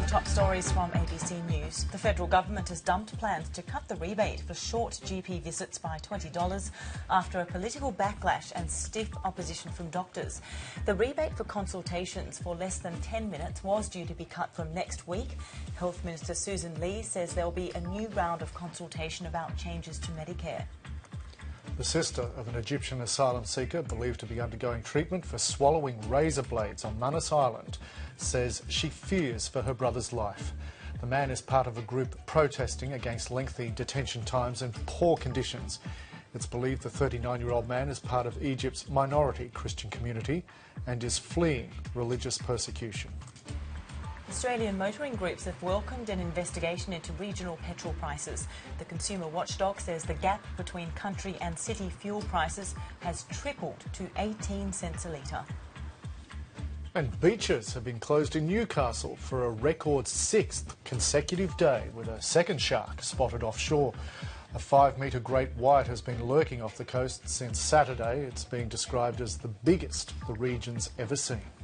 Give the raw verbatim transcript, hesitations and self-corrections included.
top stories from A B C News. The federal government has dumped plans to cut the rebate for short G P visits by twenty dollars after a political backlash and stiff opposition from doctors. The rebate for consultations for less than ten minutes was due to be cut from next week. Health Minister Susan Lee says there will be a new round of consultation about changes to Medicare. The sister of an Egyptian asylum seeker believed to be undergoing treatment for swallowing razor blades on Manus Island says she fears for her brother's life. The man is part of a group protesting against lengthy detention times and poor conditions. It's believed the thirty-nine-year-old man is part of Egypt's minority Christian community and is fleeing religious persecution. Australian motoring groups have welcomed an investigation into regional petrol prices. The consumer watchdog says the gap between country and city fuel prices has tripled to eighteen cents a litre. And beaches have been closed in Newcastle for a record sixth consecutive day, with a second shark spotted offshore. A five-metre great white has been lurking off the coast since Saturday. It's being described as the biggest the region's ever seen.